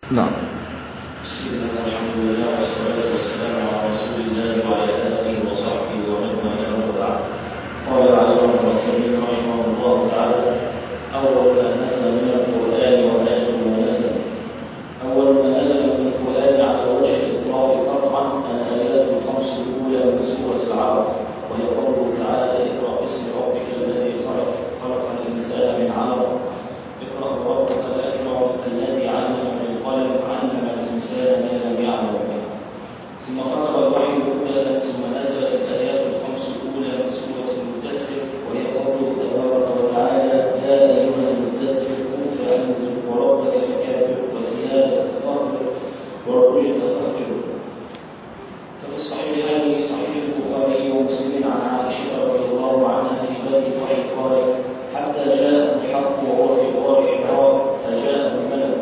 نعم. بسم الله والحمد لله والصلاة والسلام على رسول الله وعلى آله وصحبه ومن والاه وبعد. قال العلامة المصنف رحمه الله تعالى: أول ما نزل من القرآن وآخر ما نزل. أول ما نزل من القرآن على وجه الإطلاق قطعا الآيات الخمس الأولى من سورة العلق، وهي قوله تعالى: اقرأ باسم ربك الذي خلق، خلق الإنسان من علق، اقرأ وربك الأكرم الذي علم بالقلم، علم الإنسان ما لم يعلم. ثم خطب الوحي مدة، ثم نزلت الآيات الخمس الأولى من سورة المدثر، وهي قوله تبارك وتعالى: يا أيها المدثر قم فأنذر وربك فكبر وثيابك فطهر والرجز فاهجر. ففي الصحيحين صحيح البخاري ومسلم عن عائشة رضي الله عنها في بدء الوحي قالت: حتى جاء الحق وهو في غار حراء فجاء الملك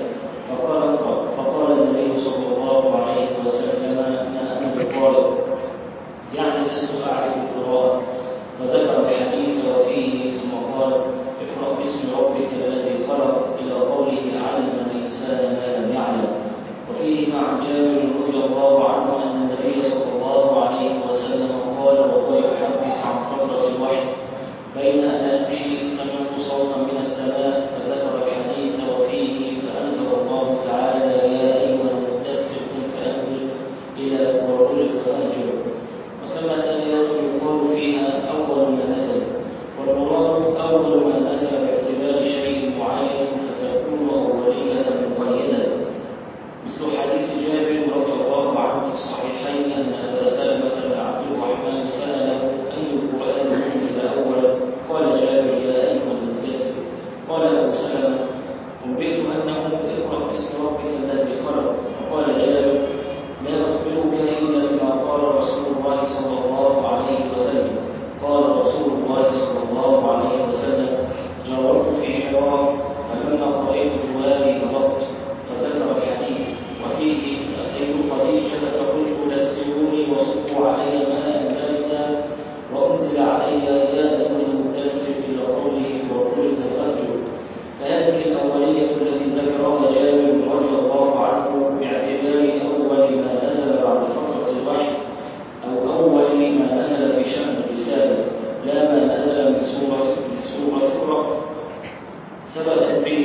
فقال النبي صلى الله عليه وسلم: ما أنا بقارئ، يعني لست أعرف القراءة. فذكر الحديث وفيه، ثم قال: اقرأ باسم ربك الذي خلق إلى قوله علم الإنسان ما لم يعلم. وفيهما عن جابر رضي الله عنه أن النبي صلى الله عليه وسلم قال وهو يحدث عن فترة الوحي: بين أن أمشي سمعت صوتا من السماء، فذكر الحديث وفيه، فأنزل الله تعالى: يا أيها المدثر قم فأنذر إلى والرجز فاهجر. وثمة آيات يقال فيها أول ما نزل، والمراد أول ما نزل باعتبار شيء معين فتكون أولية مقيدة، مثل حديث جابر رضي الله عنه في الصحيحين أن أبا سلمة بن عبد الرحمن سأله: أي القرآن أنزل أولا؟ قال جابر: يا أيها المدثر. قال أبو سلمة: أنبئت أنه اقرأ باسم ربك الذي خلق. فقال جابر: لا أخبرك إلا بما قال رسول الله صلى الله عليه وسلم. قال رسول الله صلى الله عليه وسلم: جاورت في حراء فلما رأيت جواري هبطت. فذكر الحديث وفيه: أتيت خديجة فقلت: دثروني وصبوا علي ماء باردا، وأنزل علي يا أيها المدثر إلى قوله والرجز فاهجر. فهذه الأولية التي ذكرها جابر رضي الله عنه باعتبار أول ما نزل بعد فترة الوحي، أو أول ما نزل في شأن الرسالة، لا ما نزل من سورة اقرأ. ثبتت فيه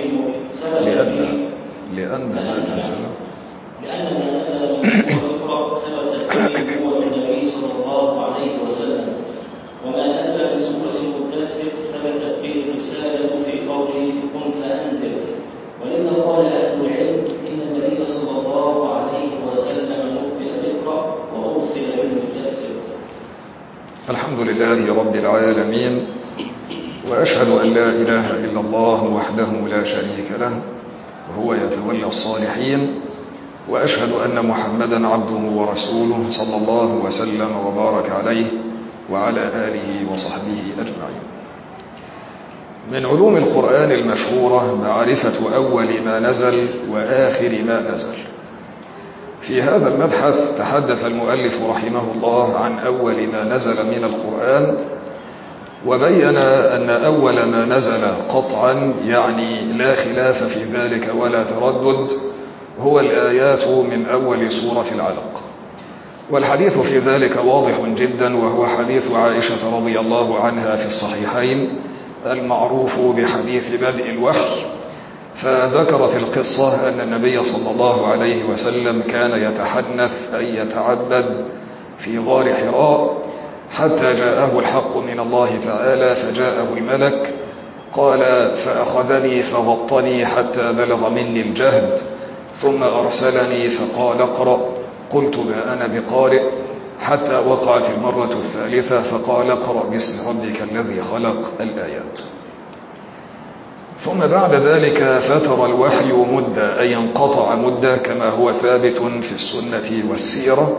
لأن ما نزل من سورة اقرأ ثبتت فيه نبوة النبي صلى الله عليه وسلم، وما نزل من سورة المدثر ثبتت فيه الرسالة في قوله قم فأنذر. ولذا قال أهل العلم إن النبي صلى الله عليه وسلم نبئ باقرأ وأرسل بالمدثر. الحمد لله رب العالمين، وأشهد أن لا إله إلا الله وحده لا شريك له وهو يتولى الصالحين، وأشهد أن محمدا عبده ورسوله صلى الله وسلم وبارك عليه وعلى آله وصحبه أجمعين. من علوم القرآن المشهورة معرفة أول ما نزل وآخر ما نزل. في هذا المبحث تحدث المؤلف رحمه الله عن أول ما نزل من القرآن، وبين أن أول ما نزل قطعا يعني لا خلاف في ذلك ولا تردد هو الآيات من أول سورة العلق. والحديث في ذلك واضح جدا، وهو حديث عائشة رضي الله عنها في الصحيحين المعروف بحديث بدء الوحي. فذكرت القصة أن النبي صلى الله عليه وسلم كان يتحنث أي يتعبد في غار حراء حتى جاءه الحق من الله تعالى، فجاءه الملك قال: فأخذني فغطني حتى بلغ مني الجهد، ثم أرسلني فقال اقرأ. قلت: ما أنا بقارئ، حتى وقعت المرة الثالثة فقال: اقرأ باسم ربك الذي خلق الآيات. ثم بعد ذلك فتر الوحي مدة، أي انقطع مدة كما هو ثابت في السنة والسيرة،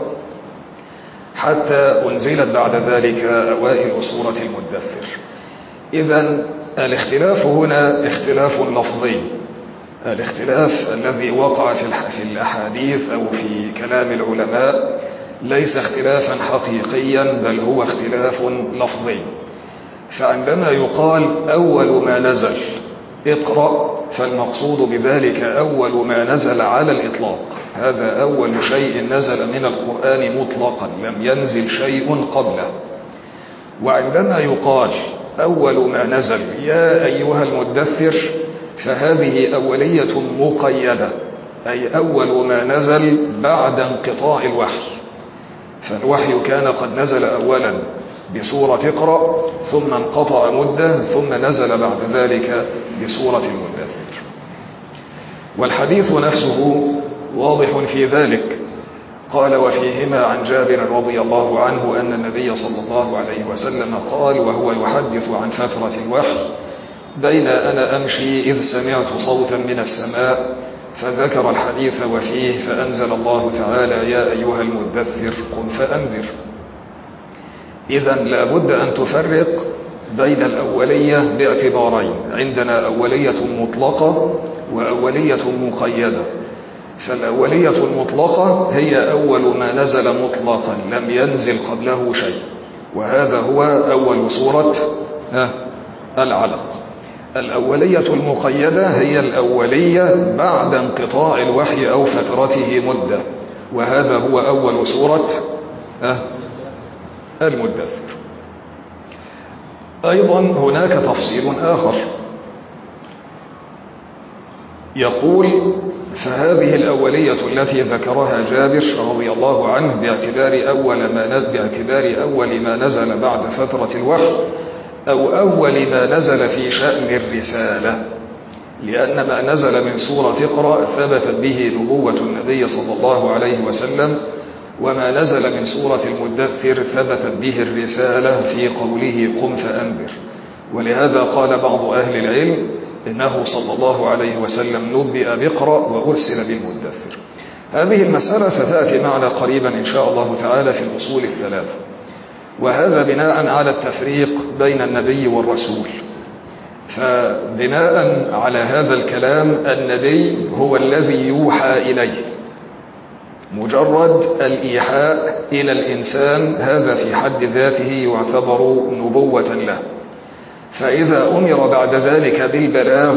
حتى أنزلت بعد ذلك أوائل سورة المدثر. إذن الاختلاف هنا اختلاف لفظي. الاختلاف الذي وقع في الأحاديث أو في كلام العلماء ليس اختلافا حقيقيا، بل هو اختلاف لفظي. فعندما يقال أول ما نزل اقرأ، فالمقصود بذلك أول ما نزل على الإطلاق، هذا أول شيء نزل من القرآن مطلقا، لم ينزل شيء قبله. وعندما يقال أول ما نزل يا أيها المدثر، فهذه أولية مقيدة، أي أول ما نزل بعد انقطاع الوحي. فالوحي كان قد نزل أولا بسورة اقرأ، ثم انقطع مدة، ثم نزل بعد ذلك بسورة المدثر. والحديث نفسه واضح في ذلك. قال وفيهما عن جابر رضي الله عنه أن النبي صلى الله عليه وسلم قال وهو يحدث عن فترة الوحي: بين أنا أمشي إذ سمعت صوتا من السماء، فذكر الحديث وفيه فأنزل الله تعالى يا أيها المدثر قم فأنذر. إذن لا بد أن تفرق بين الأولية باعتبارين، عندنا أولية مطلقة وأولية مقيدة. فالأولية المطلقة هي أول ما نزل مطلقا لم ينزل قبله شيء، وهذا هو أول سورة العلق. الأولية المقيدة هي الأولية بعد انقطاع الوحي أو فترته مدة، وهذا هو أول سورة المدثر. أيضا هناك تفصيل آخر، يقول فهذه الأولية التي ذكرها جابر رضي الله عنه باعتبار أول ما نزل بعد فترة الوحي أو أول ما نزل في شأن الرسالة، لأن ما نزل من سورة اقرأ ثبتت به نبوة النبي صلى الله عليه وسلم، وما نزل من سورة المدثر ثبتت به الرسالة في قوله قم فأنذر. ولهذا قال بعض أهل العلم إنه صلى الله عليه وسلم نبئ باقرأ وأرسل بالمدثر. هذه المسألة ستأتي معنا قريبا إن شاء الله تعالى في الأصول الثلاثة، وهذا بناء على التفريق بين النبي والرسول. فبناء على هذا الكلام النبي هو الذي يوحى إليه، مجرد الإيحاء إلى الإنسان هذا في حد ذاته يعتبر نبوة له. فإذا أمر بعد ذلك بالبلاغ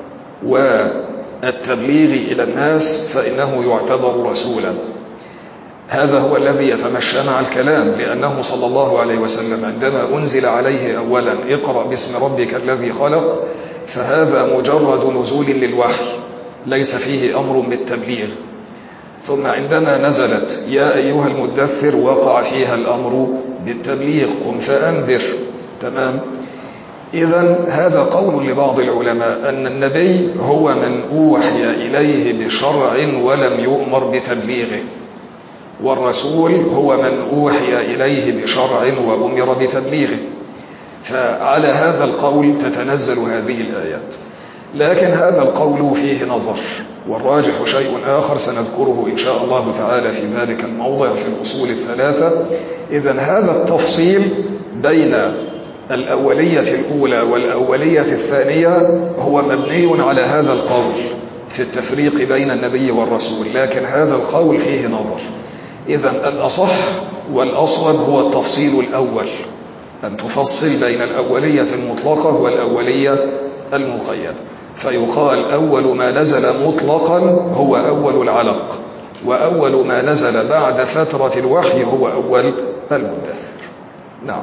والتبليغ إلى الناس فإنه يعتبر رسولا. هذا هو الذي يتمشى مع الكلام، لأنه صلى الله عليه وسلم عندما أنزل عليه أولا اقرأ باسم ربك الذي خلق، فهذا مجرد نزول للوحي ليس فيه أمر بالتبليغ. ثم عندما نزلت يا أيها المدثر وقع فيها الأمر بالتبليغ قم فأنذر. تمام. إذن هذا قول لبعض العلماء أن النبي هو من أوحي إليه بشرع ولم يؤمر بتبليغه، والرسول هو من أوحي إليه بشرع وأمر بتبليغه. فعلى هذا القول تتنزل هذه الآيات. لكن هذا القول فيه نظر، والراجح شيء آخر سنذكره إن شاء الله تعالى في ذلك الموضع في الأصول الثلاثة. إذن هذا التفصيل بين الأولية الأولى والأولية الثانية هو مبني على هذا القول في التفريق بين النبي والرسول، لكن هذا القول فيه نظر. إذن الأصح والأصوب هو التفصيل الأول، أن تفصل بين الأولية المطلقة والأولية المقيدة، فيقال أول ما نزل مطلقا هو أول العلق، وأول ما نزل بعد فترة الوحي هو أول المدثر. نعم.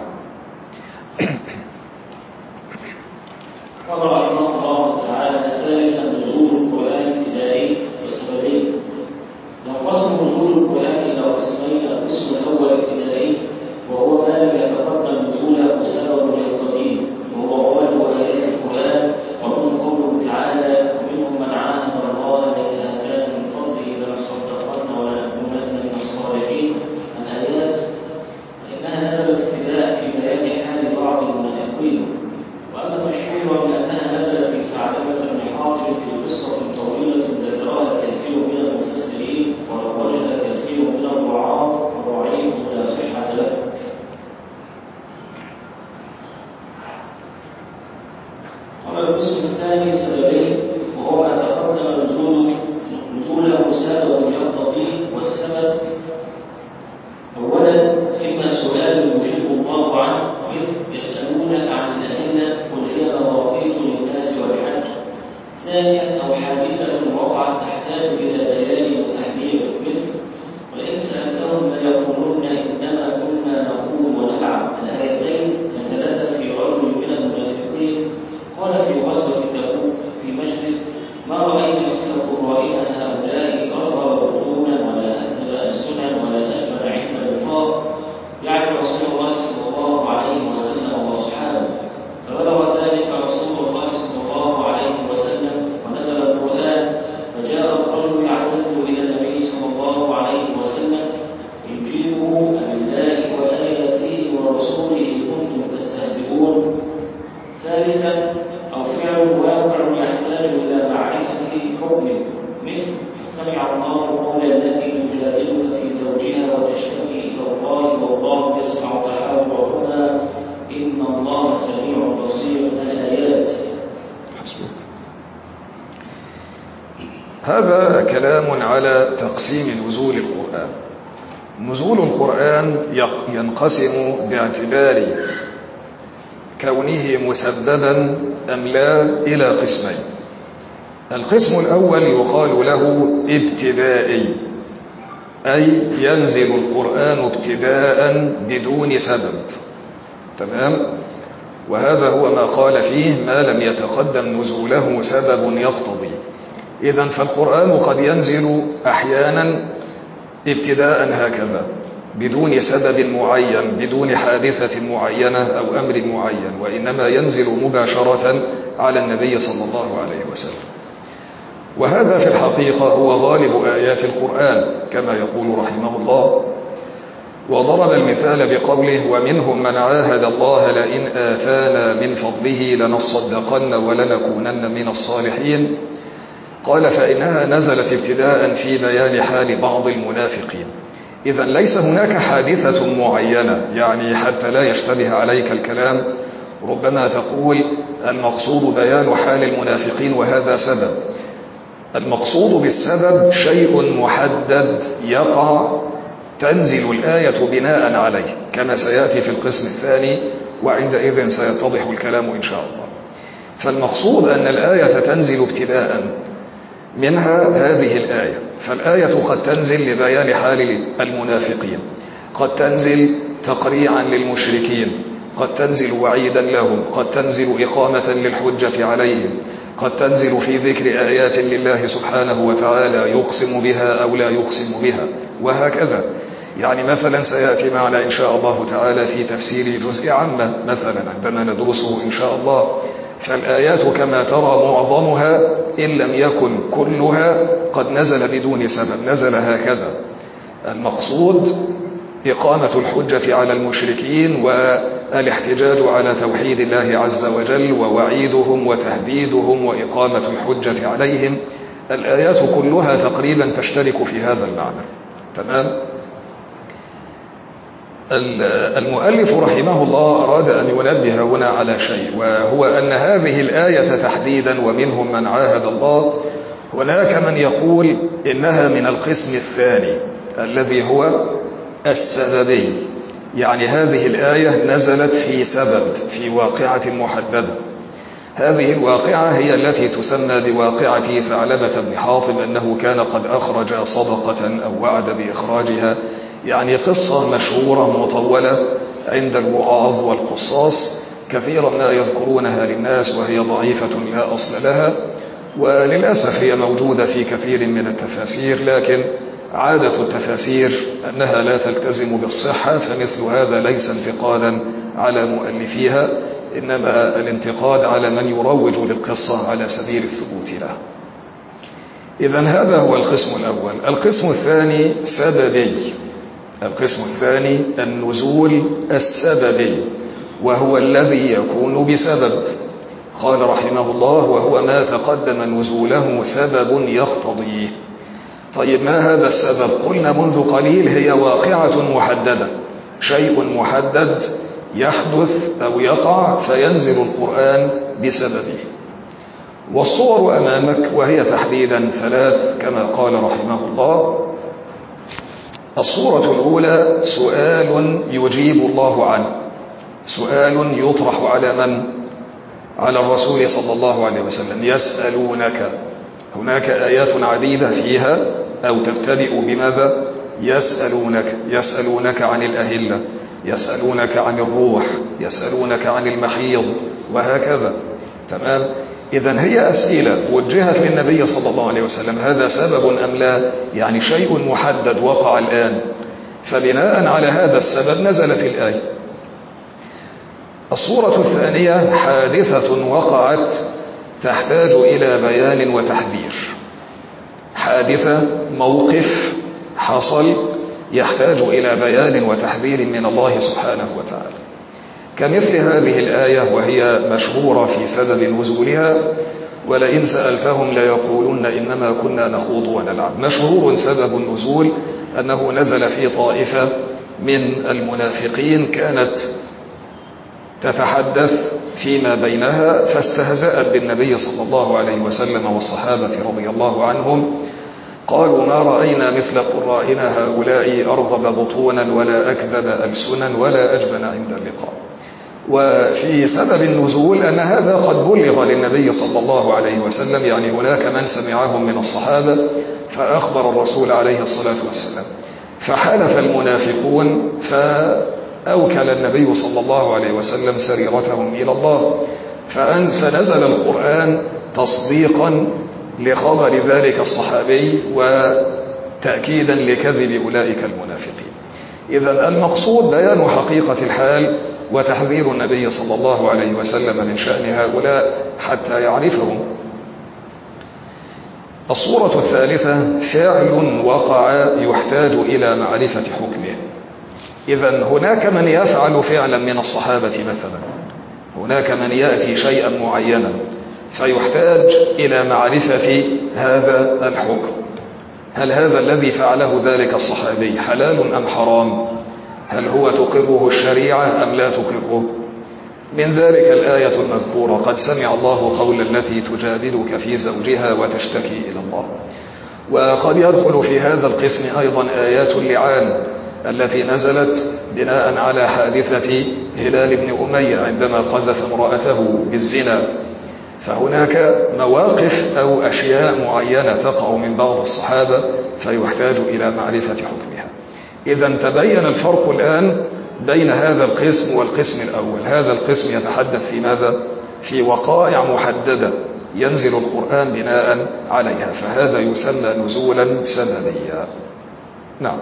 قال رحمه الله تعالى ثالثا نزول القرآن ابتدائي وسببي. ينقسم نزول القرآن إلى قسمين: القسم الأول ابتدائي وهو ما لم يتقدم نزوله سبب يقتضيه، وهو غالب آيات القرآن، ومنه قوله تعالى ومنهم من عاهد الله لئن آتانا من فضله لنصدقن ولنكونن من الصالحين. الآيات فإنها نزلت ابتداء في بيان حال بعض المنافقين، وأما المشهور فأنها نزلت في ثعلبة بن حاطب في قصة طويلة ذكرها كثير من المفسرين وروجها كثير من الوعاظ، وضعيف لا صحة له. قال القسم الثاني سببي، وهو ما تقدم نزوله سبب يقتضيه، والسبب أولا إما سؤال يجيب الله عنه، مثل يسألونك عن الأهلة قل هي مواقيت للناس والحج، يفقهوا قول التي تجادلك في زوجها وتشتكي إلى الله والله يسمع تحاورهما إن الله سميع بصير. الآيات. حسبك. هذا كلام على تقسيم نزول القرآن. نزول القرآن ينقسم باعتبار كونه مسببا أم لا إلى قسمين. القسم الأول يقال له ابتدائي، أي ينزل القرآن ابتداء بدون سبب. تمام؟ وهذا هو ما قال فيه ما لم يتقدم نزوله سبب يقتضي. إذن فالقرآن قد ينزل أحيانا ابتداء هكذا بدون سبب معين، بدون حادثة معينة أو أمر معين، وإنما ينزل مباشرة على النبي صلى الله عليه وسلم. وهذا في الحقيقة هو غالب آيات القرآن كما يقول رحمه الله. وضرب المثال بقوله ومنهم من عاهد الله لئن آتانا من فضله لنصدقن ولنكونن من الصالحين. قال فإنها نزلت ابتداء في بيان حال بعض المنافقين. إذن ليس هناك حادثة معينة، يعني حتى لا يشتبه عليك الكلام ربما تقول المقصود بيان حال المنافقين وهذا سبب. المقصود بالسبب شيء محدد يقع تنزل الآية بناء عليه كما سيأتي في القسم الثاني، وعندئذ سيتضح الكلام إن شاء الله. فالمقصود أن الآية تنزل ابتداء، منها هذه الآية. فالآية قد تنزل لبيان حال المنافقين، قد تنزل تقريعا للمشركين، قد تنزل وعيدا لهم، قد تنزل إقامة للحجة عليهم، قد تنزل في ذكر آيات لله سبحانه وتعالى يقسم بها أو لا يقسم بها، وهكذا. يعني مثلا سيأتي معنا إن شاء الله تعالى في تفسير جزء عامة مثلا عندما ندرسه إن شاء الله. فالآيات كما ترى معظمها إن لم يكن كلها قد نزل بدون سبب، نزل هكذا. المقصود إقامة الحجة على المشركين والاحتجاج على توحيد الله عز وجل ووعيدهم وتهديدهم وإقامة الحجة عليهم. الآيات كلها تقريبا تشترك في هذا المعنى. تمام؟ المؤلف رحمه الله أراد أن ينبه هنا على شيء، وهو أن هذه الآية تحديدا ومنهم من عاهد الله، هناك من يقول إنها من القسم الثاني الذي هو السببي. يعني هذه الآية نزلت في سبب، في واقعة محددة. هذه الواقعة هي التي تسمى بواقعة ثعلبة بن حاطب، أنه كان قد أخرج صدقة أو وعد بإخراجها. يعني قصة مشهورة مطولة عند الوعاظ والقصاص، كثيرا ما يذكرونها للناس وهي ضعيفة لا أصل لها، وللأسف هي موجودة في كثير من التفاسير، لكن عادة التفاسير أنها لا تلتزم بالصحة، فمثل هذا ليس انتقادا على مؤلفيها، إنما الانتقاد على من يروج للقصة على سبيل الثبوت له. إذن هذا هو القسم الأول. القسم الثاني سببي. القسم الثاني النزول السببي، وهو الذي يكون بسبب. قال رحمه الله وهو ما تقدم نزوله سبب يقتضيه. طيب ما هذا السبب؟ قلنا منذ قليل هي واقعة محددة، شيء محدد يحدث أو يقع فينزل القرآن بسببه. والصور أمامك وهي تحديدا ثلاث كما قال رحمه الله. الصورة الأولى سؤال يجيب الله عنه، سؤال يطرح على من؟ على الرسول صلى الله عليه وسلم. يسألونك، هناك آيات عديدة فيها أو تبتدئ بماذا؟ يسألونك. يسألونك عن الأهلة، يسألونك عن الروح، يسألونك عن المحيض، وهكذا. تمام؟ إذن هي أسئلة وجهت للنبي صلى الله عليه وسلم. هذا سبب أم لا؟ يعني شيء محدد وقع الآن، فبناء على هذا السبب نزلت الآية. الصورة الثانية حادثة وقعت تحتاج إلى بيان وتحذير. حادثة، موقف حصل يحتاج إلى بيان وتحذير من الله سبحانه وتعالى، كمثل هذه الآية وهي مشهورة في سبب نزولها، ولئن سألتهم ليقولن إنما كنا نخوض ونلعب. مشهور سبب النزول أنه نزل في طائفة من المنافقين كانت تتحدث فيما بينها فاستهزأت بالنبي صلى الله عليه وسلم والصحابة رضي الله عنهم، قالوا: ما رأينا مثل قرائنا هؤلاء أرغب بطونا ولا أكذب ألسنا ولا أجبن عند اللقاء. وفي سبب النزول أن هذا قد بلغ للنبي صلى الله عليه وسلم، يعني هناك من سمعهم من الصحابة فأخبر الرسول عليه الصلاة والسلام، فحلف المنافقون فأوكل النبي صلى الله عليه وسلم سريرتهم إلى الله، فنزل القرآن تصديقا لخبر ذلك الصحابي وتأكيدا لكذب أولئك المنافقين. إذن المقصود بيان حقيقة الحال وتحذير النبي صلى الله عليه وسلم من شأن هؤلاء حتى يعرفهم. الصورة الثالثة: فعل وقع يحتاج إلى معرفة حكمه. إذن هناك من يفعل فعلا من الصحابة مثلا، هناك من يأتي شيئا معينا فيحتاج إلى معرفة هذا الحكم. هل هذا الذي فعله ذلك الصحابي حلال أم حرام؟ هل هو تقره الشريعة أم لا تقره؟ من ذلك الآية المذكورة: قد سمع الله قول التي تجادلك في زوجها وتشتكي إلى الله. وقد يدخل في هذا القسم أيضا آيات اللعان التي نزلت بناء على حادثة هلال بن أمية عندما قذف امرأته بالزنا. فهناك مواقف أو أشياء معينة تقع من بعض الصحابة فيحتاج إلى معرفة حكمها. إذن تبين الفرق الآن بين هذا القسم والقسم الأول. هذا القسم يتحدث في ماذا؟ في وقائع محددة ينزل القرآن بناء عليها، فهذا يسمى نزولا سببيا. نعم.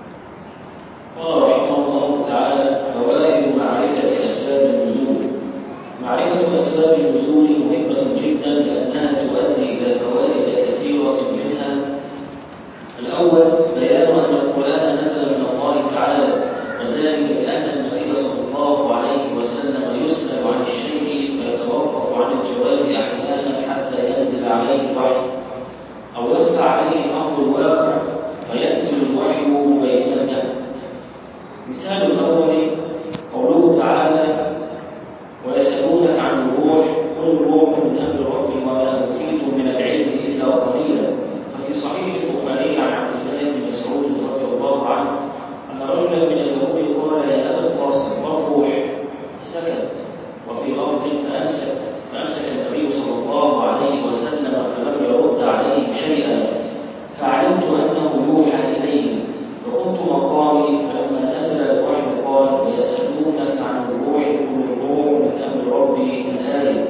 قال رحمه الله تعالى: فوائد معرفة أسباب النزول. معرفة أسباب النزول مهمة جدا لأنها تؤدي إلى فوائد كثيرة منها: الأول بيان أن القرآن نزل من الله تعالى، وذلك لأن النبي صلى الله عليه وسلم يسأل عن الشيء فيتوقف عن الجواب أحيانا حتى ينزل عليه الوحي، أو يخفى عليه الأمر الواقع فينزل الوحي مبينا له. مثال الأول قوله تعالى: ويسألونك عن الروح قل الروح من أمر ربي وما أوتيتم من العلم إلا قليلا. ففي صحيح البخاري عن عبد الله بن مسعود رضي الله عنه أن رجلا من اليهود قال: يا أبا القاسم ما الروح؟ فسكت. وفي لفظ فأمسك النبي صلى الله عليه وسلم فلم يرد عليه شيئا، فعلمت أنه يوحى إليه فقمت مقامي، فلما نزل الوحي قال: ويسألونك عن الروح قل الروح من أمر ربي الآية.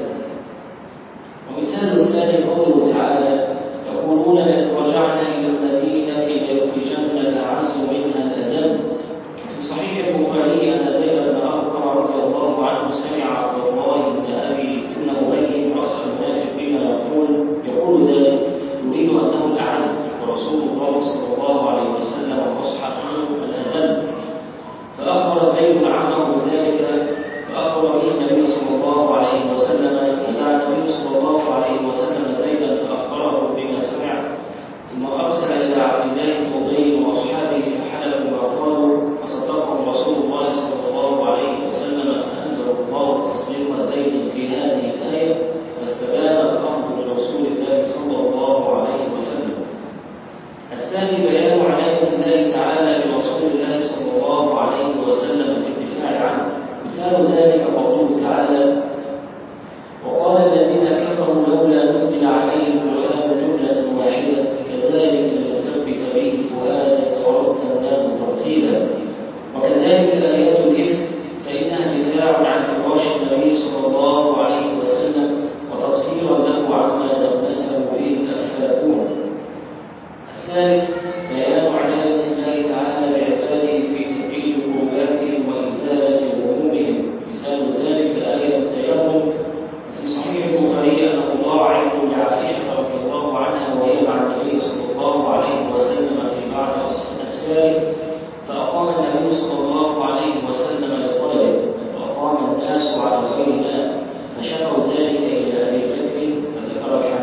ومثال الثاني قوله تعالى: يقولون لئن رجعنا إلى المدينة ليخرجن الأعز منها الأذل. في صحيح البخاري أن زيد بن أرقم رضي الله عنه سمع عبد الله بن أبي بن أبي رأس المنافقين يقول ذلك يريد أنه الأعز، ورسول الله صلى الله عليه وسلم فصحته الأذل. فأخبر زيد عنه بذلك، فأخبر به النبي صلى الله عليه وسلم، فدعا النبي صلى الله عليه وسلم زيدا فأخبره بما سمع، ثم أرسل إلى عبد الله بن أبي وأصحابه فحلفوا ما قالوا، فصدقهم رسول الله صلى الله عليه وسلم، فأنزل الله تصديق زيد في هذه الآية، فاستبان الأمر لرسول الله صلى الله عليه وسلم. الثاني بيان عناية الله تعالى برسول الله صلى الله عليه وسلم في الدفاع عنه. مثال ذلك قوله تعالى: وقال الذين كفروا لولا نزل عليه القرآن جملة واحدة كذلك لنثبت به فؤادك ورتلناه ترتيلا. وكذلك آيات الإفك فإنها دفاع عن فراش النبي صلى الله عليه وسلم وتطهيرا له عما دنسه به الأفاكون. الثالث بيان عناية الله تعالى بعباده في تفريج كرباتهم وإزالة همومهم. مثال ذلك آية التيمم. في صحيح البخاري أن الله عرض لعائشة رضي الله عنها وهي مع النبي صلى الله عليه وسلم في بعض أسفاره، فأقام النبي صلى الله عليه وسلم لطلبه، وأقام الناس على غير ماء، فشكوا ذلك إلى أبي بكر فذكر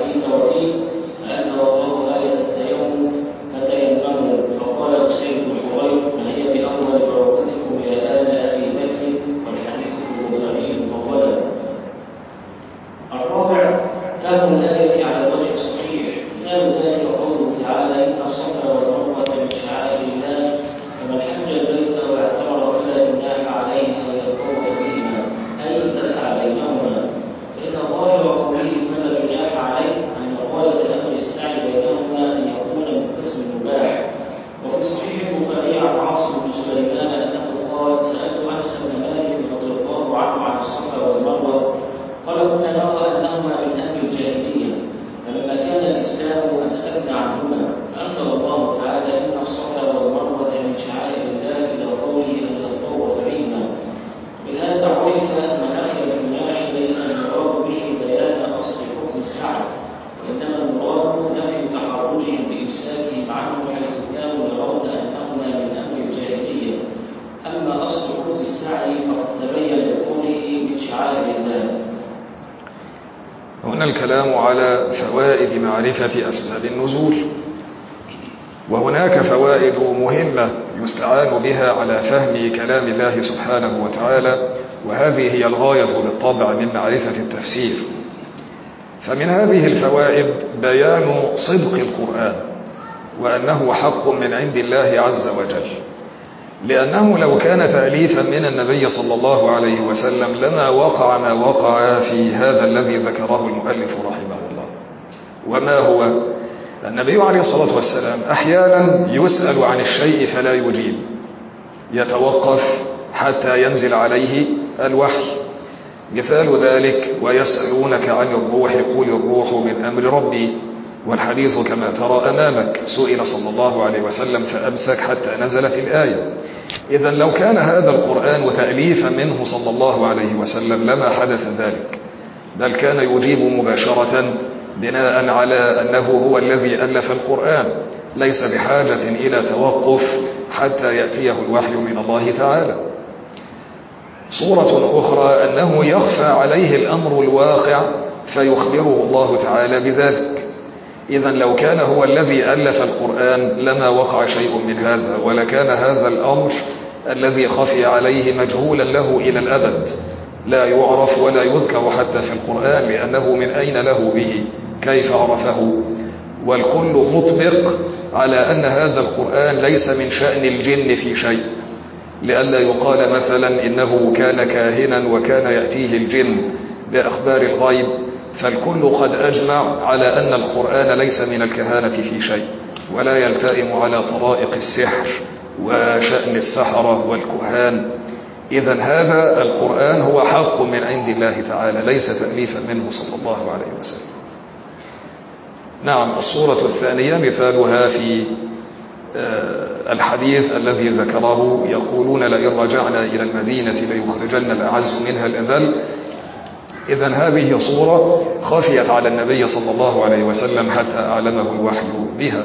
هنا الكلام على فوائد معرفة أسباب النزول، وهناك فوائد مهمة يستعان بها على فهم كلام الله سبحانه وتعالى، وهذه هي الغاية بالطبع من معرفة التفسير. فمن هذه الفوائد بيان صدق القرآن وأنه حق من عند الله عز وجل، لأنه لو كان تأليفا من النبي صلى الله عليه وسلم لما وقع ما وقع في هذا الذي ذكره المؤلف رحمه الله. وما هو؟ النبي عليه الصلاة والسلام أحيانا يسأل عن الشيء فلا يجيب، يتوقف حتى ينزل عليه الوحي. مثال ذلك: ويسألونك عن الروح قل الروح من أمر ربي، والحديث كما ترى أمامك. سئل صلى الله عليه وسلم فأمسك حتى نزلت الآية. إذن لو كان هذا القرآن تأليفا منه صلى الله عليه وسلم لما حدث ذلك، بل كان يجيب مباشرة بناء على أنه هو الذي ألف القرآن، ليس بحاجة إلى توقف حتى يأتيه الوحي من الله تعالى. صورة أخرى أنه يخفى عليه الأمر الواقع فيخبره الله تعالى بذلك. إذن لو كان هو الذي ألف القرآن لما وقع شيء من هذا، ولكان هذا الأمر الذي خفي عليه مجهولا له إلى الأبد، لا يعرف ولا يذكر حتى في القرآن، لأنه من أين له به؟ كيف عرفه؟ والكل مطبق على أن هذا القرآن ليس من شأن الجن في شيء، لئلا يقال مثلا إنه كان كاهنا وكان يأتيه الجن بأخبار الغيب. فالكل قد أجمع على أن القرآن ليس من الكهانة في شيء، ولا يلتئم على طرائق السحر وشأن السحرة والكهان. إذن هذا القرآن هو حق من عند الله تعالى، ليس تأليفا منه صلى الله عليه وسلم. نعم. الصورة الثانية مثالها في الحديث الذي ذكره: يقولون لئن رجعنا إلى المدينة ليخرجن الأعز منها الأذل. إذن هذه صورة خفيت على النبي صلى الله عليه وسلم حتى أعلمه الوحي بها.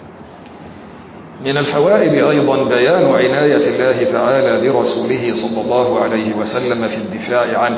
من الفوائد أيضا بيان عناية الله تعالى برسوله صلى الله عليه وسلم في الدفاع عنه،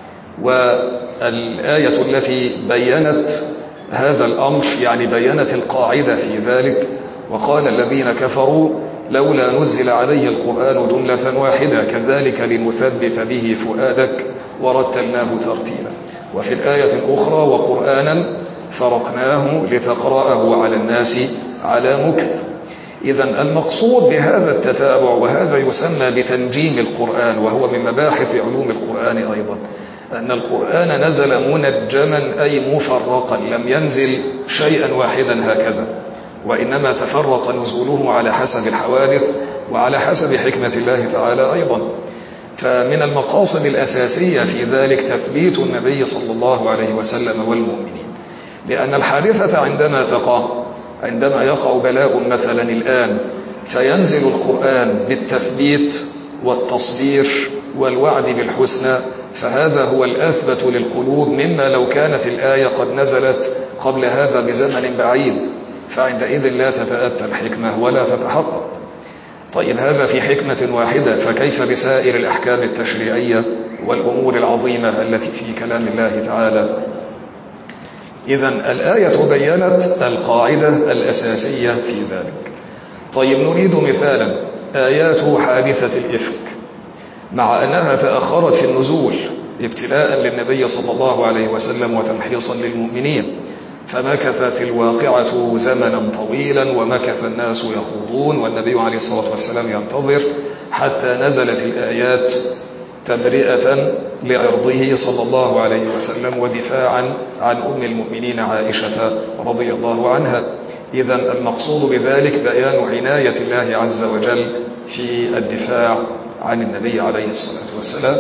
والآية التي بيّنت هذا الأمر يعني بيّنت القاعدة في ذلك: وقال الذين كفروا لولا نزل عليه القرآن جملة واحدة كذلك لنثبت به فؤادك ورتلناه ترتيلا. وفي الآية الأخرى: وقرآنا فرقناه لتقرأه على الناس على مكث. إذن المقصود بهذا التتابع، وهذا يسمى بتنجيم القرآن، وهو من مباحث علوم القرآن أيضا، أن القرآن نزل منجما أي مفرقا، لم ينزل شيئا واحدا هكذا، وإنما تفرق نزوله على حسب الحوادث وعلى حسب حكمة الله تعالى أيضا. فمن المقاصد الأساسية في ذلك تثبيت النبي صلى الله عليه وسلم والمؤمنين، لأن الحادثة عندما يقع بلاء مثلا الآن فينزل القرآن بالتثبيت والتصدير والوعد بالحسنى، فهذا هو الأثبت للقلوب مما لو كانت الآية قد نزلت قبل هذا بزمن بعيد، فعندئذ لا تتأتى الحكمة ولا تتحقق. طيب هذا في حكمة واحدة، فكيف بسائر الأحكام التشريعية والأمور العظيمة التي في كلام الله تعالى؟ إذن الآية بيّنت القاعدة الأساسية في ذلك. طيب نريد مثالا: آيات حادثة الإفك، مع أنها تأخرت في النزول ابتلاء للنبي صلى الله عليه وسلم وتمحيصا للمؤمنين، فمكثت الواقعة زمنا طويلا ومكث الناس يخوضون والنبي عليه الصلاة والسلام ينتظر، حتى نزلت الآيات تبرئة لعرضه صلى الله عليه وسلم ودفاعا عن أم المؤمنين عائشة رضي الله عنها. إذن المقصود بذلك بيان عناية الله عز وجل في الدفاع عن النبي عليه الصلاة والسلام.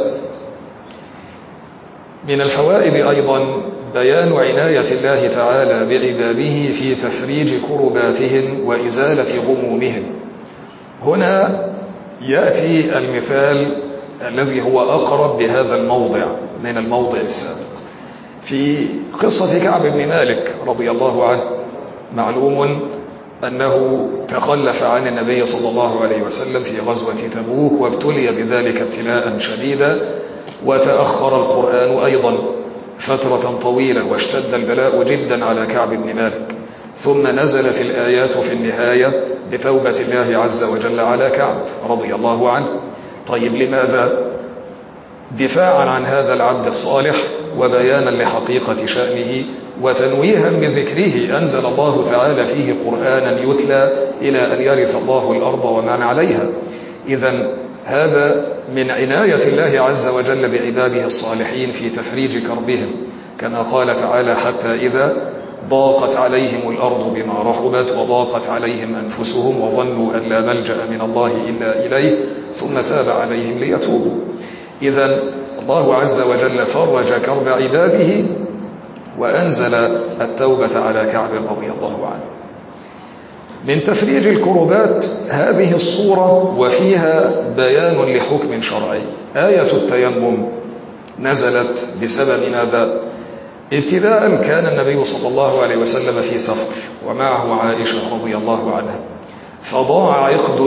من الفوائد أيضا بيان عناية الله تعالى بعباده في تفريج كرباتهم وإزالة غمومهم. هنا يأتي المثال الذي هو أقرب بهذا الموضع من الموضع السابق في قصة كعب بن مالك رضي الله عنه. معلوم أنه تخلف عن النبي صلى الله عليه وسلم في غزوة تبوك وابتلي بذلك ابتلاء شديدا، وتأخر القرآن أيضا، فترة طويلة واشتد البلاء جدا على كعب بن مالك، ثم نزلت الآيات في النهاية بتوبة الله عز وجل على كعب رضي الله عنه. طيب لماذا؟ دفاعا عن هذا العبد الصالح وبيانا لحقيقة شأنه وتنويها بذكره أنزل الله تعالى فيه قرآنا يتلى إلى أن يرث الله الأرض ومن عليها. إذن هذا من عناية الله عز وجل بعباده الصالحين في تفريج كربهم، كما قال تعالى: حتى إذا ضاقت عليهم الأرض بما رحبت وضاقت عليهم أنفسهم وظنوا أن لا ملجأ من الله إلا إليه ثم تاب عليهم ليتوبوا. إذن الله عز وجل فرج كرب عباده وأنزل التوبة على كعب رضي الله عنه. من تفريج الكربات هذه الصورة وفيها بيان لحكم شرعي. آية التيمم نزلت بسبب ماذا؟ ابتداء كان النبي صلى الله عليه وسلم في سفر ومعه عائشة رضي الله عنها، فضاع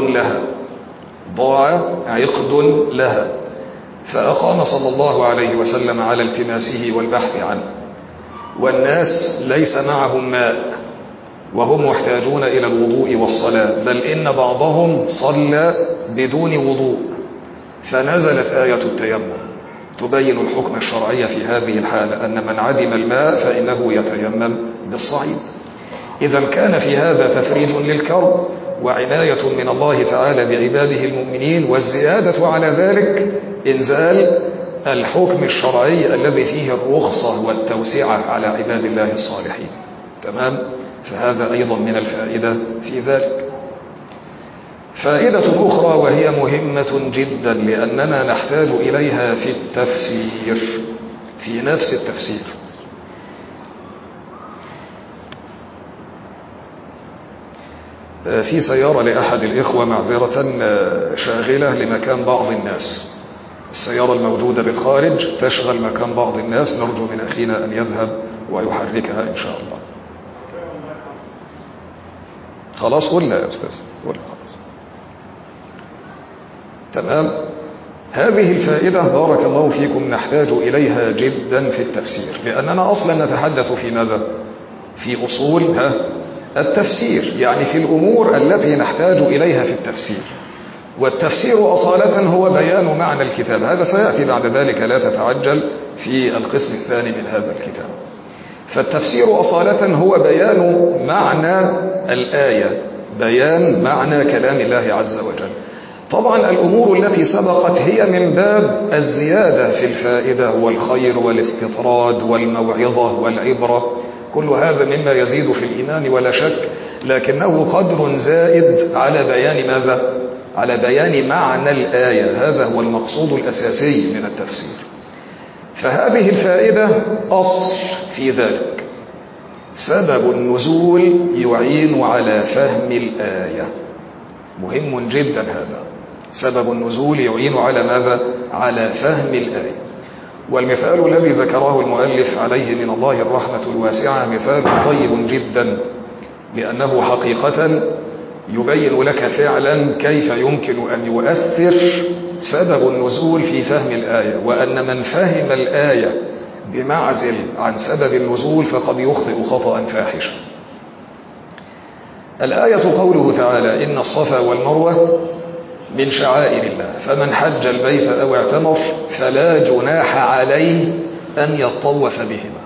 عقد لها فأقام صلى الله عليه وسلم على التماسه والبحث عنه، والناس ليس معهم ماء وهم محتاجون إلى الوضوء والصلاة، بل إن بعضهم صلى بدون وضوء، فنزلت آية التيمم تبين الحكم الشرعي في هذه الحالة، أن من عدم الماء فإنه يتيمم بالصعيد. إذا كان في هذا تفريج للكرب وعناية من الله تعالى بعباده المؤمنين، والزيادة على ذلك إنزال الحكم الشرعي الذي فيه الرخصة والتوسعة على عباد الله الصالحين. تمام؟ فهذا أيضا من الفائدة في ذلك. فائدة أخرى وهي مهمة جدا لأننا نحتاج إليها في التفسير، في نفس التفسير. في سيارة لأحد الإخوة معذرة شاغلة لمكان بعض الناس، السيارة الموجودة بالخارج تشغل مكان بعض الناس، نرجو من أخينا أن يذهب ويحركها إن شاء الله. خلاص ولا يا أستاذ؟ ولا خلاص؟ تمام. هذه الفائدة بارك الله فيكم نحتاج إليها جدا في التفسير، لأننا أصلا نتحدث في ماذا؟ في أصول التفسير، يعني في الأمور التي نحتاج إليها في التفسير. والتفسير أصالة هو بيان معنى الكتاب، هذا سيأتي بعد ذلك لا تتعجل في القسم الثاني من هذا الكتاب. فالتفسير أصالة هو بيان معنى الآية، بيان معنى كلام الله عز وجل. طبعا الأمور التي سبقت هي من باب الزيادة في الفائدة والخير والاستطراد والموعظة والعبرة، كل هذا مما يزيد في الإيمان ولا شك، لكنه قدر زائد على بيان ماذا؟ على بيان معنى الآية، هذا هو المقصود الأساسي من التفسير. فهذه الفائدة أصل في ذلك، سبب النزول يعين على فهم الآية، مهم جدا هذا، سبب النزول يعين على ماذا؟ على فهم الآية. والمثال الذي ذكره المؤلف عليه من الله الرحمة الواسعة مثال طيب جدا، لأنه حقيقة يبين لك فعلا كيف يمكن أن يؤثر سبب النزول في فهم الآية، وأن من فهم الآية بمعزل عن سبب النزول فقد يخطئ خطأ فاحشا. الآية قوله تعالى: إن الصفا والمروة من شعائر الله فمن حج البيت أو اعتمر فلا جناح عليه أن يطوف بهما.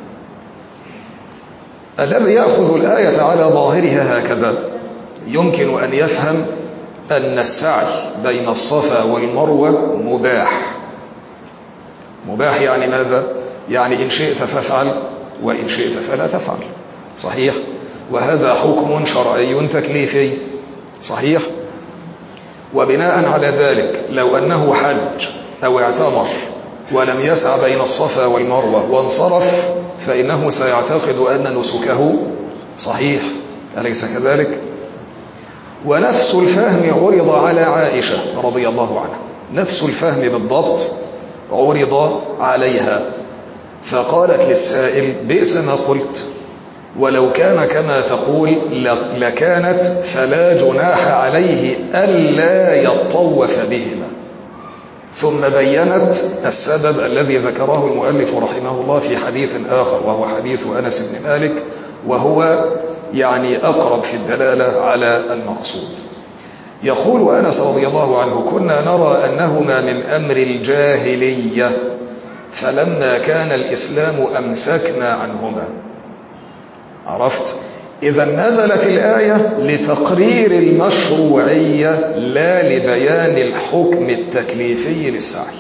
الذي يأخذ الآية على ظاهرها هكذا يمكن أن يفهم أن السعي بين الصفا والمروة مباح. مباح يعني ماذا؟ يعني إن شئت فافعل وإن شئت فلا تفعل، صحيح؟ وهذا حكم شرعي تكليفي، صحيح؟ وبناء على ذلك لو أنه حج أو اعتمر ولم يسع بين الصفا والمروة وانصرف فإنه سيعتقد أن نسكه صحيح، أليس كذلك؟ ونفس الفهم عرض على عائشة رضي الله عنها، نفس الفهم بالضبط عرض عليها، فقالت للسائل: بئس ما قلت، ولو كان كما تقول لكانت فلا جناح عليه ألا يطوف بهما. ثم بينت السبب الذي ذكره المؤلف رحمه الله في حديث آخر، وهو حديث أنس بن مالك، وهو يعني أقرب في الدلالة على المقصود. يقول أنس رضي الله عنه: كنا نرى أنهما من أمر الجاهلية، فلما كان الإسلام أمسكنا عنهما. عرفت؟ إذا نزلت الآية لتقرير المشروعية لا لبيان الحكم التكليفي للسعي.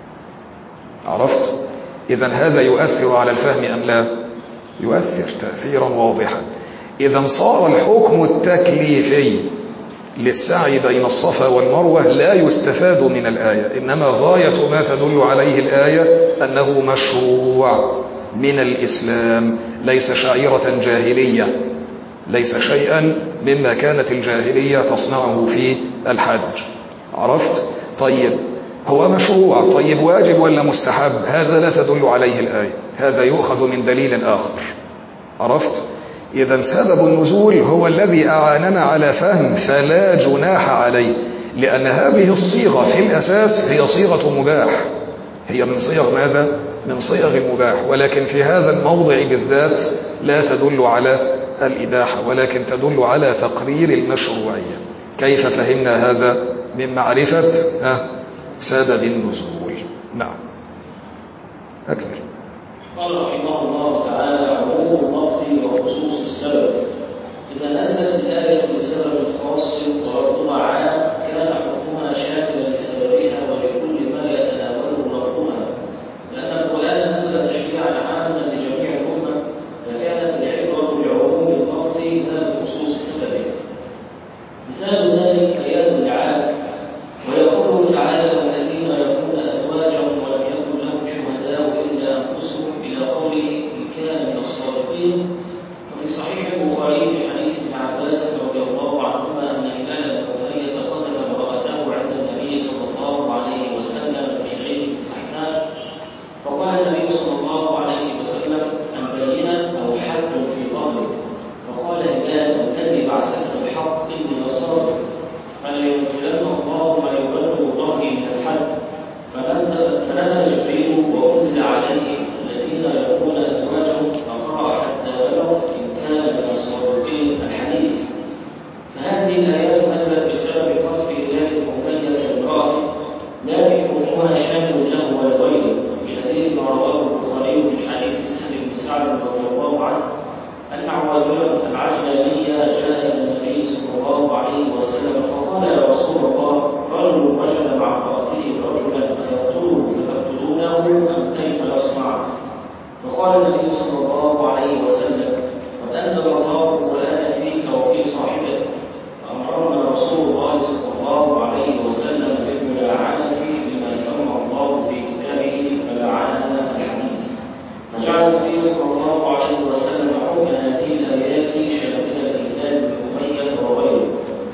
عرفت؟ إذا هذا يؤثر على الفهم أم لا؟ يؤثر تأثيرا واضحا. إذا صار الحكم التكليفي للسعي بين الصفا والمروة لا يستفاد من الآية، إنما غاية ما تدل عليه الآية أنه مشروع من الإسلام، ليس شعيرة جاهلية، ليس شيئا مما كانت الجاهلية تصنعه في الحج. عرفت؟ طيب هو مشروع، طيب واجب ولا مستحب؟ هذا لا تدل عليه الآية، هذا يؤخذ من دليل آخر. عرفت؟ إذا سبب النزول هو الذي أعاننا على فهم، فلا جناح عليه، لأن هذه الصيغة في الأساس هي صيغة مباح، هي من صيغ ماذا؟ من صيغ المباح، ولكن في هذا الموضع بالذات لا تدل على الإباحة، ولكن تدل على تقرير المشروعية. كيف فهمنا هذا؟ من معرفة سبب النزول. نعم، أكمل. قال رحمه الله تعالى: عموم اللفظ وخصوص السبب. إذا نزلت الآية لسبب خاص ولفظها عام كان حكمها شاملا لسببها ولكل ما يتناوله لفظها، لأن القرآن نزل تشريعا عاما لجميع الأمة، فكانت العبرة بعموم اللفظ لا بخصوص سببه. مثال ذلك آيات العام، ويقول تعالى: والذين يرمون أزواجهم ولم يكن لهم شهداء إلا أنفسهم، إلى قوله: إن كان من الصادقين. وفي صحيح البخاري في حديث ابن عباس رضي الله عنهما أن هلال بن أمية قتل امرأته عند النبي صلى الله عليه وسلم في شريك السحناء، فقال النبي صلى الله عليه وسلم: البينة أو حد في ظهرك. فقال هلال: والذي بعثك بالحق إني لصادق، فلينزلن الله ما يبلغ ظهري من الحد. فنزل جبريل وأنزل عليه: الذين يرمون أزواجهم، فقرأ حتى بلغ إن كان من الصادقين الحديث. فهذه الآيات نزلت بسبب قصد هلال بن أمية امرأته، لكن حكمها شامل له ولغيره، بدليل ما رواه البخاري من حديث سهل بن سعد رضي الله عنه أن عوامر العجلانية جاء إلى النبي صلى الله عليه وسلم فقال: يا رسول الله، رجل وجد مع امرأته رجلا أيقتله فتقتلونه أم كيف يصنع؟ فقال النبي صلى الله عليه وسلم: قد أنزل الله القرآن فيك وفي صاحبتك، فأمرنا رسول الله صلى الله عليه وسلم بالملاعنة بما سمى الله في كتابه فلعنها الحديث. فجعل النبي صلى الله عليه وسلم حكم هذه الآيات شاملا لهلال بن أمية وغيره.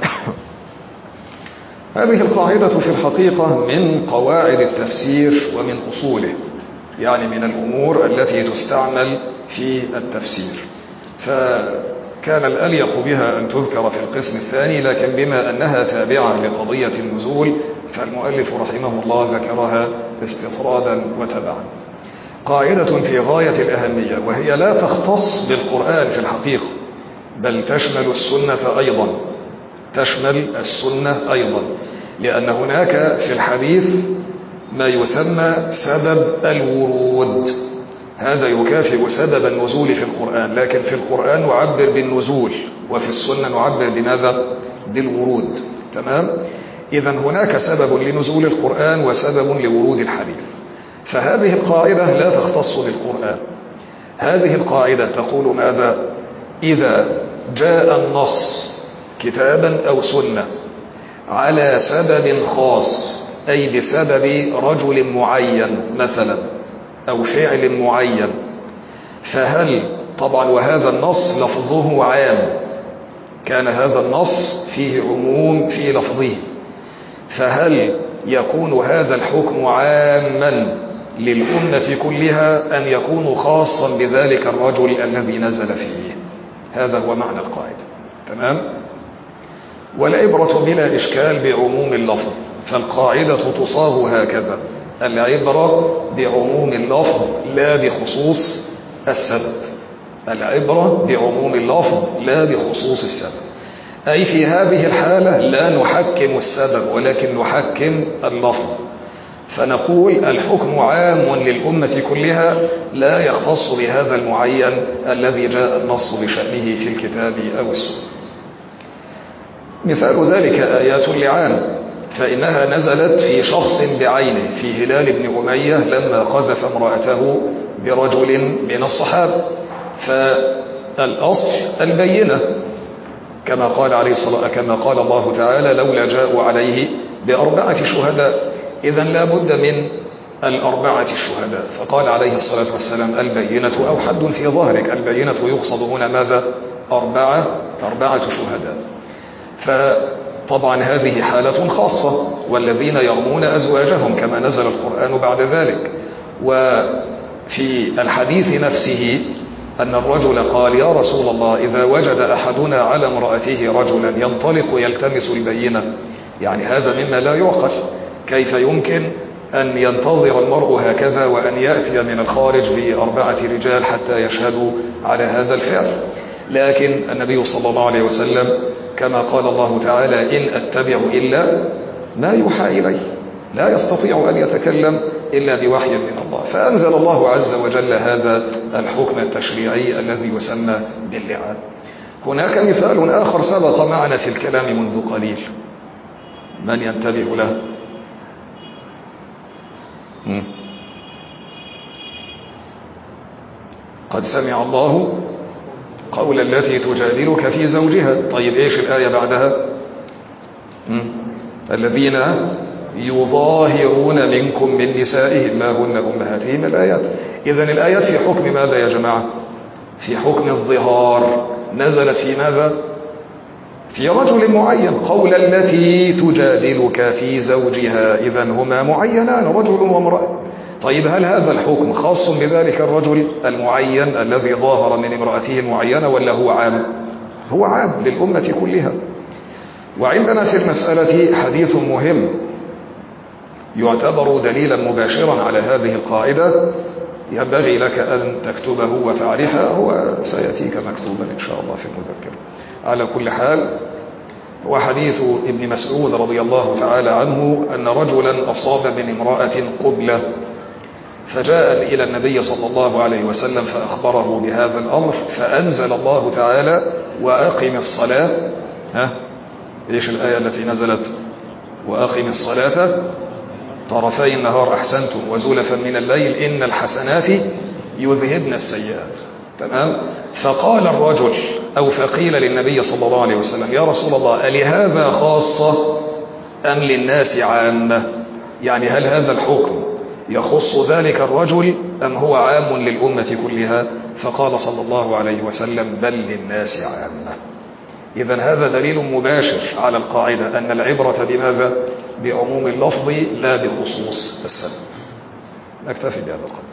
هذه القاعدة في الحقيقة من قواعد التفسير ومن أصوله، يعني من الأمور التي تستعمل في التفسير، فكان الأليق بها أن تذكر في القسم الثاني، لكن بما أنها تابعة لقضية النزول فالمؤلف رحمه الله ذكرها استطرادا وتبعا. قاعدة في غاية الأهمية، وهي لا تختص بالقرآن في الحقيقة، بل تشمل السنة أيضا، تشمل السنة أيضا، لأن هناك في الحديث ما يسمى سبب الورود، هذا يكافئ سبب النزول في القرآن، لكن في القرآن نعبر بالنزول، وفي السنة نعبر بماذا؟ بالورود. تمام؟ إذن هناك سبب لنزول القرآن وسبب لورود الحديث. فهذه القاعدة لا تختص بالقرآن، هذه القاعدة تقول ماذا؟ إذا جاء النص كتابا أو سنة على سبب خاص، أي بسبب رجل معين مثلا أو فعل معين، فهل طبعا وهذا النص لفظه عام، كان هذا النص فيه عموم في لفظه، فهل يكون هذا الحكم عاما للأمة كلها أم يكون خاصا بذلك الرجل الذي نزل فيه؟ هذا هو معنى القاعدة. تمام؟ والعبرة بلا إشكال بعموم اللفظ، فالقاعدة تصاغ هكذا: العبرة بعموم اللفظ لا بخصوص السبب. العبرة بعموم اللفظ لا بخصوص السبب، أي في هذه الحالة لا نحكم السبب ولكن نحكم اللفظ، فنقول الحكم عام للأمة كلها لا يختص بهذا المعين الذي جاء النص بشأنه في الكتاب أو السنة. مثال ذلك آيات اللعان، فإنها نزلت في شخص بعينه، في هلال بن أمية لما قذف امرأته برجل من الصحابة، فالأصل البينة كما قال الله تعالى: لولا جاءوا عليه ب4 شهداء. إذن لا بد من 4 شهداء، فقال عليه الصلاة والسلام: البينة أو حد في ظهرك. البينة يقصد هنا ماذا؟ 4 شهداء. فطبعا هذه حالة خاصة، والذين يرمون أزواجهم كما نزل القرآن بعد ذلك. وفي الحديث نفسه أن الرجل قال: يا رسول الله، إذا وجد أحدنا على امرأته رجلا ينطلق يلتمس البينة، يعني هذا مما لا يعقل، كيف يمكن أن ينتظر المرء هكذا وأن يأتي من الخارج ب4 رجال حتى يشهدوا على هذا الفعل؟ لكن النبي صلى الله عليه وسلم كما قال الله تعالى: إن أتبع إلا ما يوحى إلي، لا يستطيع أن يتكلم إلا بوحي من الله. فأنزل الله عز وجل هذا الحكم التشريعي الذي يسمى باللعان. هناك مثال آخر سبق معنا في الكلام منذ قليل، من ينتبه له؟ قد سمع الله قول التي تجادلك في زوجها. طيب إيش الآية بعدها؟ الذين يظاهرون منكم من نسائهم ما هن أمهاتهم. الآيات. إذن الآيات في حكم ماذا يا جماعة؟ في حكم الظهار. نزلت في ماذا؟ في رجل معين، قول التي تجادلك في زوجها. إذن هما معينان، رجل وامرأة. طيب هل هذا الحكم خاص بذلك الرجل المعين الذي ظاهر من امرأته المعينة ولا هو عام؟ هو عام للأمة كلها. وعندنا في المسألة حديث مهم يعتبر دليلا مباشرا على هذه القاعدة، ينبغي لك أن تكتبه وتعرفه، هو سيأتيك مكتوبا إن شاء الله في المذكرة. على كل حال، هو حديث ابن مسعود رضي الله تعالى عنه أن رجلا أصاب من امرأة قبلة، فجاء إلى النبي صلى الله عليه وسلم فأخبره بهذا الأمر، فأنزل الله تعالى: وأقم الصلاة. إيش الآية التي نزلت؟ وأقم الصلاة طرفي النهار أحسنتم وزلفا من الليل إن الحسنات يذهبن السيئات. تمام؟ فقال الرجل، أو فقيل للنبي صلى الله عليه وسلم: يا رسول الله، ألهذا خاصة أم للناس عامة؟ يعني هل هذا الحكم يخص ذلك الرجل أم هو عام للأمة كلها؟ فقال صلى الله عليه وسلم: بل للناس عامة. إذن هذا دليل مباشر على القاعدة أن العبرة بماذا؟ بعموم اللفظ لا بخصوص السبب. نكتفي بهذا القدر.